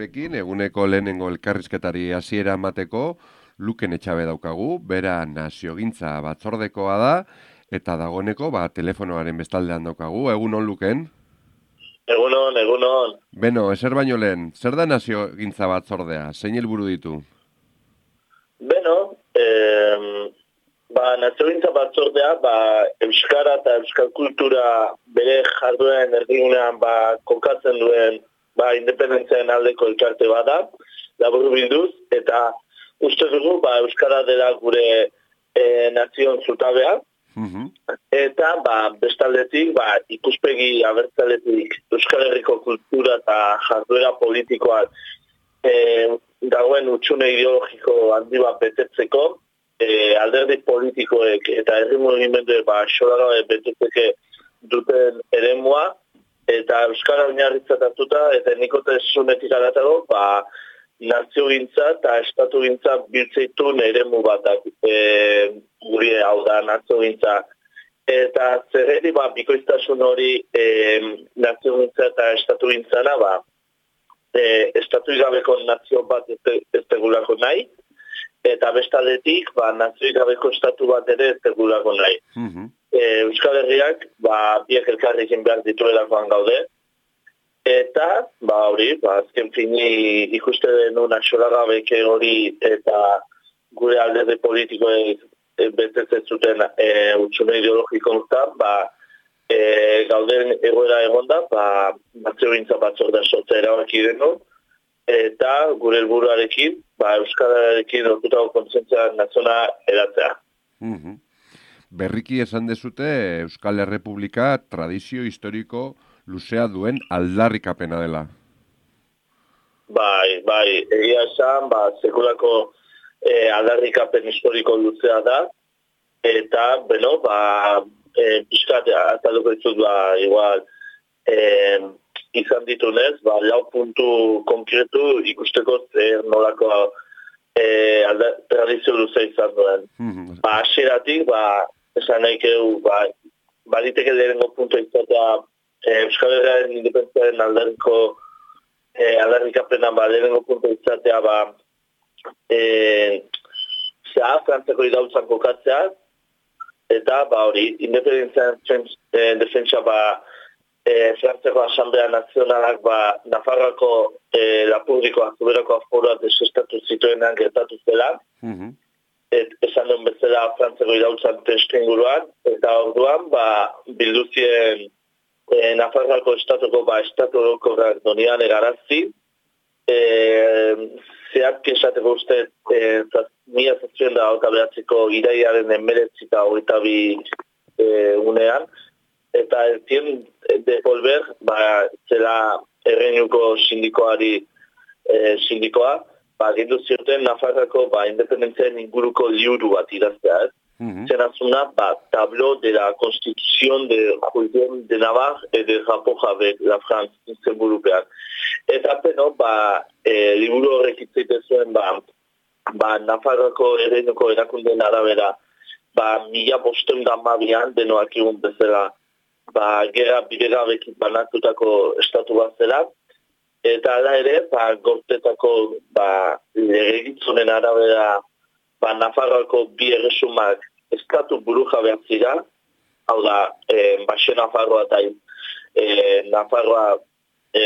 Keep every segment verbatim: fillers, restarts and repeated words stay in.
gurekin, eguneko lehenengo elkarrizketari hasiera emateko, Luken Etxabe daukagu, bera naziogintza batzordekoa da, eta dagoeneko ba, telefonoaren bestaldean daukagu. Egunon, Luken? Egunon, egunon. Beno, ezer baino lehen, zer da naziogintza batzordea? Zein helburu ditu? Beno, eh, ba, naziogintza batzordea, ba, euskara eta euskal kultura bere jardueren erdigunean ba, kokatzen duen ba, independentziaren aldeko elkarte bada, laburu bilduz, eta uste dugu ba, euskara dela gure eh, nazion zutabea, Mhm. eta ba, bestaldetik ba, ikuspegi abertzaletik Euskal Herriko kultura eta jarduera politikoak e, dagoen utxune ideologiko handi bat betetzeko, e, alderdi politikoek eta herri mugimenduek ba, xolagabe betetzeke duten eremua, eta Euskara oinarritzat hartuta, eta nikotasunetik aratago, ba, naziogintza eta estatugintza biltzeitun eremu bat e, guri hau da naziogintza. Eta zerreri ba, bikoiztasun hori e, naziogintza eta estatugintzana ba, e, estatuigabeko nazio bat ez, ez tegulako nahi, eta bestaldetik ba, nazioigabeko estatu bat ere ez tegulako nahi. Mhm. E, Euskal Herriak ba, biek elkarrekin behar dituelakoan gaude, eta, ba hori, ba, azken fini ikuste denun axolagabeke hori eta gure alderdi politikoek e, betetzen zuten e, utxune ideologiko hortan, ba, e, gauden egoera egonda, ba, naziogintza batzordea sortzea erabaki denu, eta gure helburuarekin, ba, euskararekin lortutako kontzientzia nazionala eratzea. Mhm. Berriki esan dezute Euskal Errepublika tradizio historiko luzea duen aldarrikapena dela. Bai, bai, egia esan, ba, sekulako e, aldarrikapen historiko luzea da, eta, beno, ba, e, pixkat, azalduko ditut, ba, igual, e, izan ditunez, ba, lau puntu konkretu ikusteko zer nolako e, alda, tradizio luzea izan duen. Mhm. Ba, hasieratik, ba, esan nahi keu, ba, baliteke lehenengo puntu izatea e, Euskal Herriaren independentziaren aldarriko e, aldarrikapena ba, lehenengo puntu izatea ba, e, zea, frantzeko idautzan kokatzea, eta ba hori, independentziaren e, defentsa ba, e, frantzeko asamblea nazionalak ba, Nafarroako e, lapurdiko azuberako aforoa desestatu zituenan gertatu zela, Mhm. et, esan duen bezala frantzeko idautzan testu inguruan, eta orduan ba, bilduzien e, Nafarroako estatuko ba, estatu orokorrak donian egarazi, e, zeak esateko uste e, mila zazpien da hauta behatzeko iraiaren emeretzi eta hogeita bi e, unean, eta ez tien devolver ba, zela erreinuko sindikoari e, sindikoa, ba, gindu zioten Nafarroako ba, independentziaren inguruko liburu bat idaztea, ez? Mhm. Zenazuna, ba, tablo de la Constitución de Julien de Navarre et de rapport avec la France izenburupean. Eta peno, ba, e, liburu horrek itzaite zuen, ba, ba, Nafarroako erreinuko erakundeen arabera, ba, mila bosteun da hamabian, denoak egun bezala, ba, gera bidegabekin banatutako estatu bat zela, eta ala ere, ba, gortetako ba, legegitzunen arabera ba, Nafarroako bi erresumak estatu buru jabeak zira, hau da, e, Baxe Nafarroa eta e, Nafarroa e,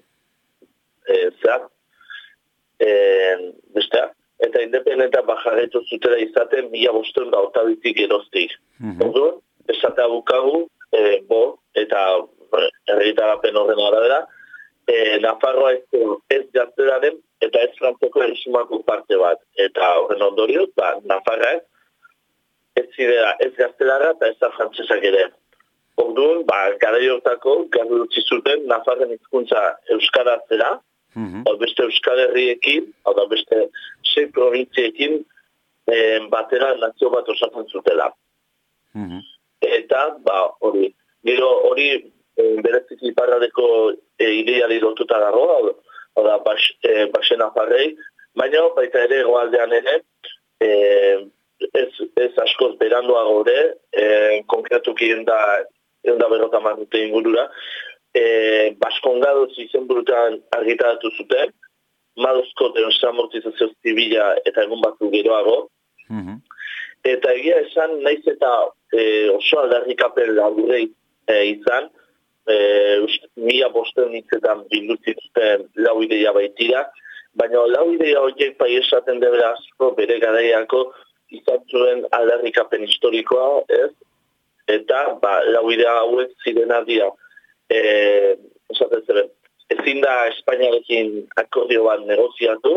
e, zera, e, bestea, eta independenta bajarretu zutela izaten mila bosteun da otabitik eroztik. Mhm. Orduan, esatea bukagu, e, bo, eta herritarapen horren arabera, E, Nafarroa ez, ez gaztelaren eta ez frantzeko erresumako parte bat. Eta horren ondorioz, ba, Nafarra ez, ez zidea ez gaztelara eta ez da frantzesak ere. Orduan, ba, garai hortako, garri utzi zuten Nafarren hizkuntza euskara zela, Mhm. hau beste Euskal Herriekin, hau da beste sei provintziekin e, batera nazio bat osatzen zutela. Mhm. Eta, ba, hori, gero hori e, bereziki iparraldeko e, ideiari lotuta dago, hau hau da, bas, e, Baxe Nafarrei, baina baita ere egoaldean ere, e, ez, ez askoz beranduago ere, e, konkretuki enda, enda berrota marrute ingurura, e, Baskongadoz izenburutan argitaratu zuten, madozko desamortizazio zibila eta egun batzuk geroago. Mhm. Eta egia esan, naiz eta e, oso aldarrikapen laburrei e, izan, e, mila bosten hitzetan bilduzituzten lau ideia baitira, baina lau ideia horiek bai esaten debera asko bere garaiako izan zuen aldarrikapen historikoa, ez? Eta, ba, lau idea hauek zirena dira. E, esaten zeben, ezin da Espainiarekin akordio bat negoziatu,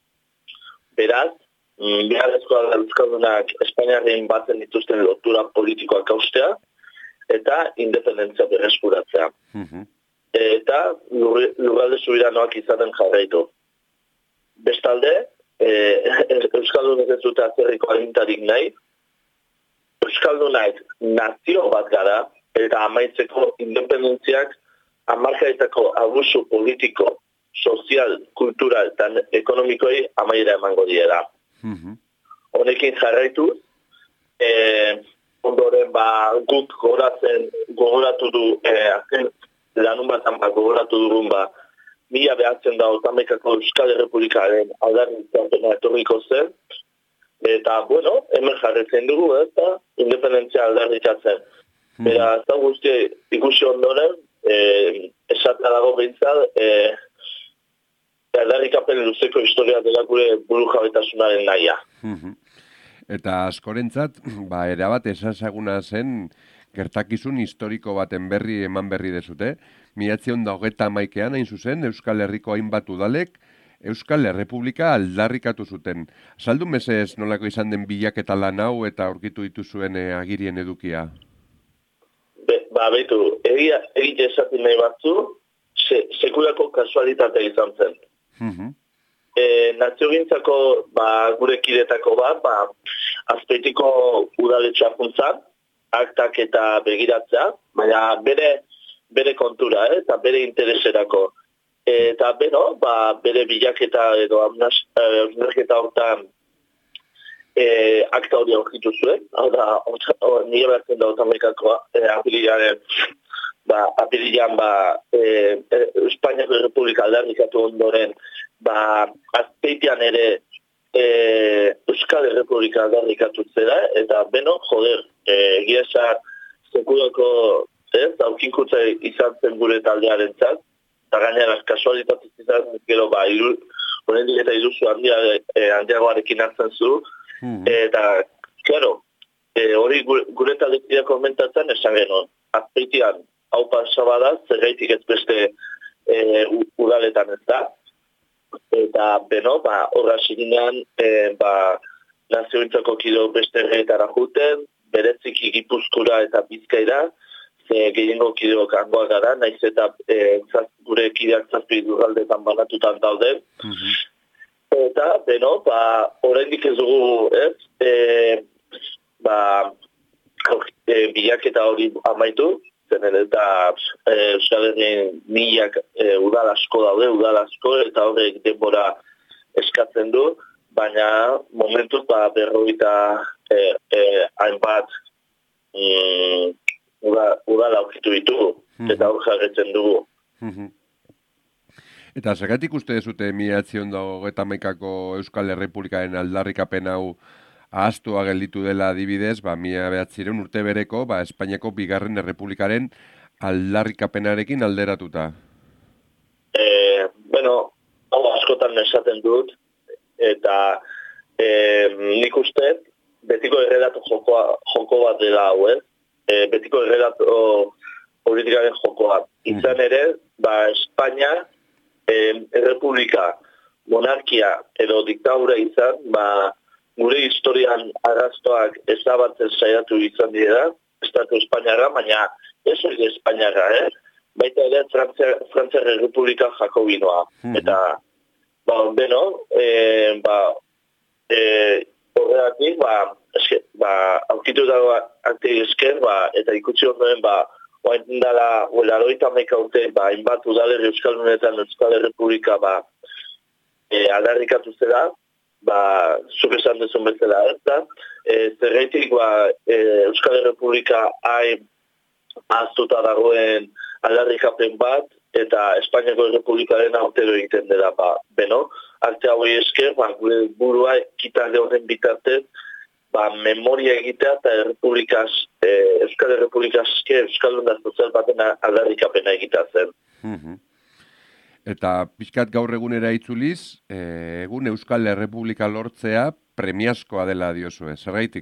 beraz, beharrezkoa da euskaldunak Espainiaren batzen dituzten lotura politikoak haustea, eta independentzia berreskuratzea. Mhm. Eta lurralde subiranoak izaten jarraitu. Bestalde, e, euskaldunek ez dute atzerriko agintarik nahi, euskaldunak nazio bat gara, eta amaitzeko independentziak hamarkadetako abusu politiko, sozial, kultural eta ekonomikoi amaiera emango diera. Mhm. Honekin jarraitu, e, ondoren ba, guk gogoratzen, gogoratu du, e, azken lanun batan ba, gogoratu dugun ba, mila behatzen da otamekako Euskal Errepublikaren aldarrikapen etorriko zen, eta, bueno, hemen jarretzen dugu, eta independentzia aldarrikatzen. Mhm. Bera, eta guzti ikusi ondoren, e, esatea dago behintzat, e, aldarrikapen luzeko historia dela gure burujabetasunaren nahia. Mhm. Eta askorentzat, ba, erabat esazaguna zen gertakizun historiko baten berri eman berri dezute. Miatzion da hogeta maikean, hain zuzen, Euskal Herriko hainbat udalek Euskal Errepublika aldarrikatu zuten. Saldu mesez nolako izan den bilaketa lan hau eta aurkitu dituzuen e, agirien edukia? Be, ba, betu, egia, egite esaten nahi batzu, se, sekulako kasualitatea izan zen. Mhm. E, naziogintzako ba, gure kidetako bat, ba, azpeitiko udaletxea juntzan, aktak eta begiratzea, baina bere, bere kontura, eh, eta bere intereserako. E, eta beno, ba, bere bilaketa edo amnazketa hortan e, akta hori aurkitu zuen, hau da, nire behatzen da otamekako e, apililaren, ba, apililan ba, e, e, Espainiako Republika aldarrikatu ondoren, ba, azpeitian ere e, Euskal Errepublika aldarrikatu zera, eta beno, joder, egia e, esan sekulako, ez, aukinkutza izan zen gure taldearen zat, eta gainera, kasualitatez izan gero, ba, iru, honendik eta iruzu handia, e, handiagoarekin hartzen zu, mm-hmm. eta, claro, e, hori gure, gure taldekia komentatzen, esan genuen, azpeitian, hau pasabada, zergaitik ez beste e, udaletan ez da, eta, beno, ba, horra ziginean, e, ba, naziointzako kido beste erretara juten, bereziki Gipuzkura eta Bizkaira, e, gehiengo kideok hangoa gara, naiz eta e, zaz, gure kideak zazpi lurraldetan banatutan daude. Mm-hmm. Eta, beno, ba, oraindik ez dugu, ez, e, ba, e, bilaketa hori amaitu, zenen eta e, Euskal Herrien milak e, udal asko daude, udal asko, eta horrek denbora eskatzen du, baina momentuz ba, berroita e, e, hainbat mm, udal aurkitu ditugu, mm-hmm. eta hor jarretzen dugu. Mm-hmm. Eta zergatik uste dezute miatzion dago eta maikako Euskal Errepublikaren aldarrikapen hau ahaztua gelditu dela adibidez, ba, mila behatzireun urte bereko, ba, Espainiako bigarren errepublikaren aldarrikapenarekin alderatuta? E, bueno, hau askotan esaten dut, eta e, nik uste betiko erredatu joko, joko bat dela hau, ez? E, betiko erredatu politikaren jokoa. Izan ere, ba, Espainia, e, errepublika, monarkia edo diktadura izan, ba, gure historian arrastoak ezabatzen saiatu izan dira, Estatu Espainiara, baina ez hori Espainiara, eh? Baita ere Frantziar Errepublika Jakobinoa. Mm-hmm. Eta, ba, beno, e, ba, e, horregatik, ba, eske, ba, aukitu dago akte esker, ba, eta ikusi ondoen, ba, oain dala, huela loita meka urte, ba, inbat udalerri Euskaldunetan Euskal Errepublika, ba, e, aldarrikatu zela, ba, zuk esan dezun bezala, eta e, zerreitik, ba, e, Euskal Errepublika hain ahaztuta dagoen aldarrikapen bat, eta Espainiako Errepublikaren aurtero egiten dela, ba, beno, arte hauei esker, ba, gure burua ekitalde horren bitartez, ba, memoria egitea eta Errepublikaz, eh, Euskal Errepublikaz esker, Euskal Onda Sozial baten aldarrikapena egitea zen. Mhm. Eta pixkat gaur egunera itzuliz, eh, egun Euskal Errepublika lortzea premiazkoa dela diozue, zergaitik?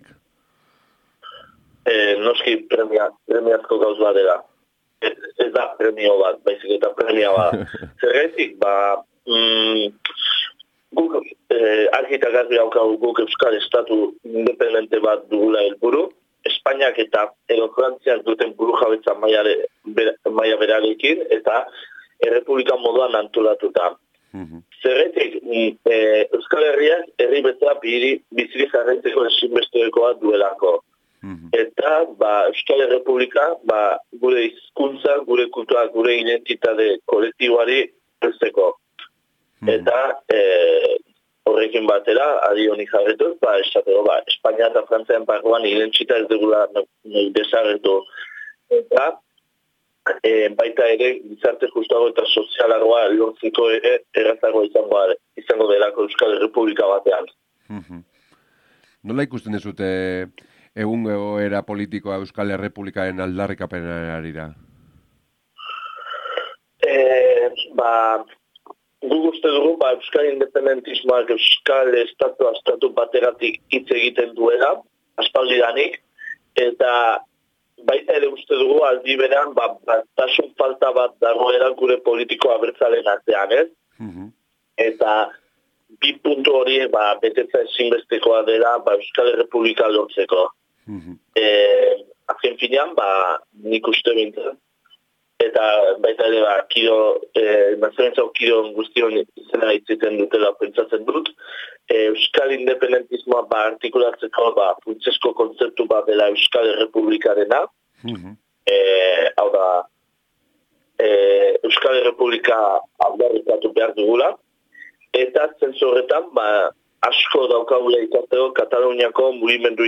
Eh, noski premia, premiazko gauz bat dela. Ez, ez da premio bat, baizik eta premia bat. Zergaitik, ba, mm, guk eh, argita garbi haukagu guk Euskal Estatu independente bat dugula helburu, Espainiak eta edo Frantziak duten buru jabetza maila berarekin, eta Errepublika moduan antolatuta. Mm-hmm. Zerretik, e, Euskal Herriak herri bezala biziri jarraitzeko ezinbestekoa duelako. Mm-hmm. Eta ba, Euskal Errepublika ba, gure hizkuntza, gure kultura, gure identitate kolektiboari heltzeko. Mm-hmm. Eta e, horrekin batera, adi honi jarretuz, ba, esateko, ba, Espainia eta Frantzian barruan identita ez dugula desagertu. Eta E, baita ere, gizarte justago eta sozialagoa lortzeko ere errazagoa izango, izango delako Euskal Errepublika batean. Mm-hmm. Nola ikusten dezute egun egoera politikoa Euskal Errepublikaren aldarrikapenarira? E, ba, gu uste dugu, ba, Euskal independentismoak Euskal Estatu Estatu bateratik hitz egiten duela, aspaldidanik, eta baita ere uste dugu aldi beran, ba, batasun falta bat dagoela gure politiko abertzalen artean, ez? Mm-hmm. Eta bi puntu hori ba, betetza ezinbestekoa dela ba, Euskal Errepublika lortzeko. Mm-hmm. E, azken finean, ba, nik uste bintzen. Eta baita ere, ba, kido, e, nazioentzau kido guztion izena itziten dutela pentsatzen dut. E, Euskal independentismoa ba, artikulatzeko ba, funtsesko kontzeptu bat dela Euskal Errepublikarena. Mm-hmm. E, hau da, e, Euskal Errepublika aldarrikatu behar dugula. Eta zentzu horretan, ba, asko daukagula ikateko Kataluniako mugimendu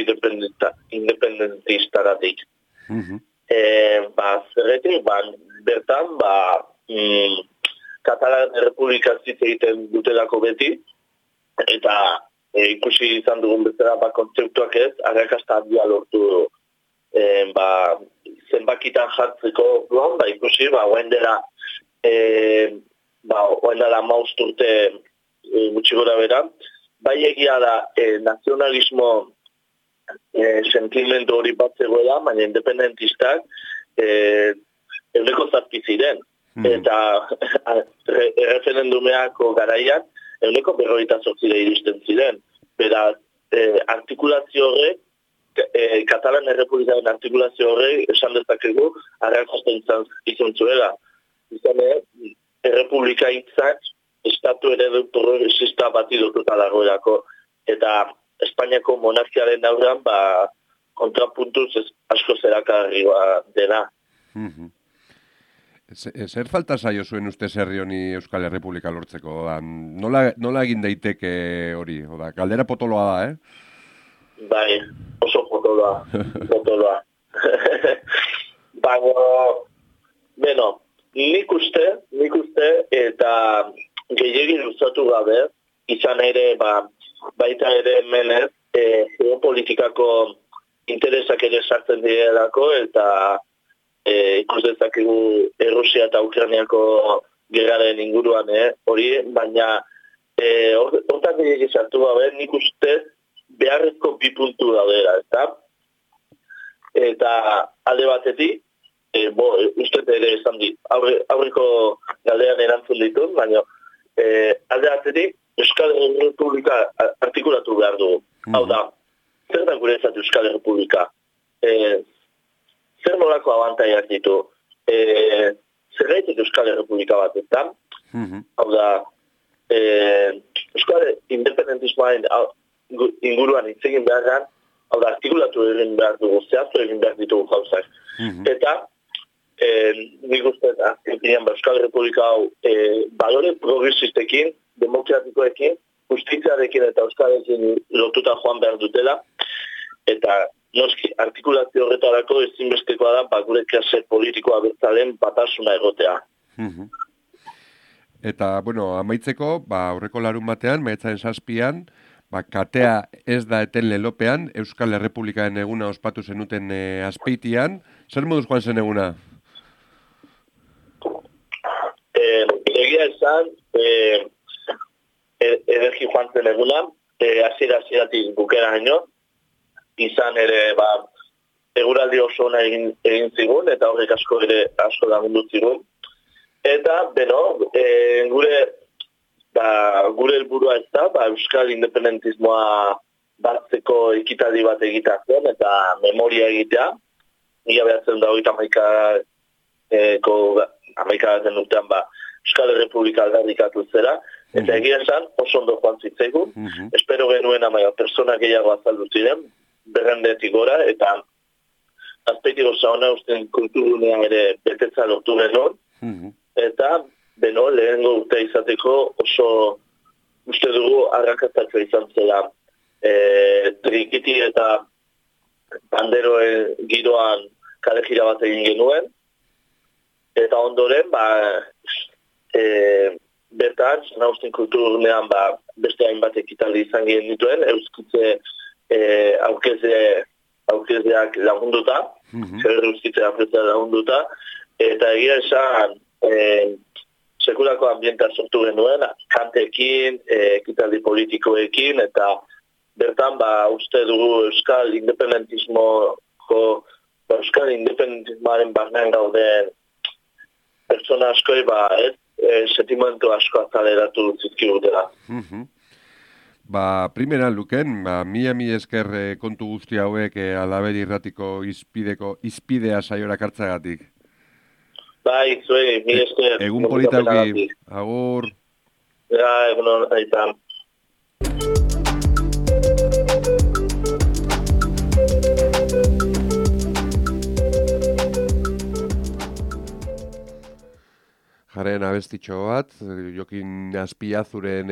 independentistaratik. Mm-hmm. E, ba, zerretik, ba, bertan, ba, mm, Katalan Errepublika zitze egiten dutelako beti, eta e, ikusi izan dugun bezala, ba, kontzeptuak ez, arrakasta handia lortu e, ba, zenbakitan jartzeko duan, ba, ikusi, ba, oen dela, e, ba, oen dela mausturte e, gutxi gora bera, bai egia da, e, nazionalismo E, sentimendu hori bat zegoela, baina independentistak e, euneko zazpi ziren. Mm. Eta re, referendumeako garaian euneko berrogeita zortzire iristen ziren. Beraz, e, artikulazio horrek, e, Katalan Errepublikaren artikulazio horrek esan dezakegu arrakasta izan zuela. Izan ere, Errepublika hitzak estatu eredu progresista bati lotuta dagoelako. Eta Espainiako monarkiaren aurrean, ba, kontrapuntuz asko zerakarri dena. Mm-hmm. Zer falta zaio zuen uste herri honi Euskal Errepublika lortzeko? Nola, nola egin daiteke hori? Oda, galdera potoloa da, eh? Bai, oso potoloa. potoloa. Baina, beno, nik uste, nik uste, eta gehiagin luzatu gabe, izan ere, ba, baita ere hemenez, e, geopolitikako interesak ere sartzen direlako, eta e, ikus dezakegu Errusia eta Ukrainiako gerraren inguruan, eh, hori, baina e, hortak ere sartu gabe, nik uste beharrezko bi puntu daudera, eta eta alde batetik, e, bo, uste ere esan dit, aurre, aurreko galdean erantzun ditut, baina e, alde batetik, Euskal Errepublika artikulatu behar dugu. Mm-hmm. Hau da, zer da guretzat Euskal Errepublika? E, zer nolako abantaiak ditu? E, zer gaitik Euskal Errepublika bat, eta? Mm-hmm. Hau da, e, Euskal independentismoaren inguruan itzegin beharran, hau da, artikulatu egin behar dugu, zehaztu egin behar ditugu gauzak. Mm-hmm. Eta, e, nik uste, azken Euskal Errepublika hau, e, balore progresistekin, demokratikoekin, justitzarekin eta euskalekin lotuta joan behar dutela, eta noski artikulazio horretarako ezinbestekoa da, ba, gure klase politikoa bertzalen batasuna egotea. Mhm. Eta, bueno, amaitzeko, ba, aurreko larun batean, maiatzaren zazpian, ba, katea ez da eten lelopean, Euskal Errepublikaren eguna ospatu zenuten e, Azpeitian. Zer moduz joan zen eguna? Eh, egia esan, eh, ederki joan zen eguna, eh, hasiera hasieratik bukera haino, izan ere, ba, eguraldi oso ona egin, egin zigun, eta horrek asko ere asko lagundu zigun. Eta, beno, e, gure ba, gure helburua ez da, ba, Euskal independentismoa batzeko ekitaldi bat egitea zen, eta memoria egitea. Ia behatzen da hogeita hamaikako hamaikagarren urtean ba, Euskal Errepublika aldarrikatu zera, eta egia esan oso ondo joan zitzaigun. Mm-hmm. Espero genuen amaia persona gehiago azaldu ziren, berrendetik gora, eta Azpeitiko zauna usten kulturunea ere betetza lortu genuen. Mm-hmm. Eta, beno, lehengo urtea izateko oso uste dugu arrakastatua izan zela e, trikiti eta banderoen giroan kale jira bat egin genuen. Eta ondoren, ba, e, bertan, Zanaustin kulturnean ba, beste hainbat ekitaldi izan gen dituen, euskitze e, aurkeze, aurkezeak lagunduta, mm-hmm. zer euskitze aurkeze lagunduta, eta egia esan, E, sekulako ambienta sortu genuen, kantekin, e, ekitaldi politikoekin, eta bertan ba, uste dugu Euskal independentismoko, ba, Euskal independentismoaren barnean gauden pertsona askoi ba, ez, e, sentimentu asko azaleratu zizkigutela. Mm-hmm. Ba, primera luken, ba, mila mi esker e, kontu guzti hauek e, Alabedi irratiko izpideko, izpidea saiora kartzagatik. Bai, zuei, mi esker. Egun polita auki, agur. Ja, egun horretan. Jaren abestitxo bat, Jokin Azpiazuren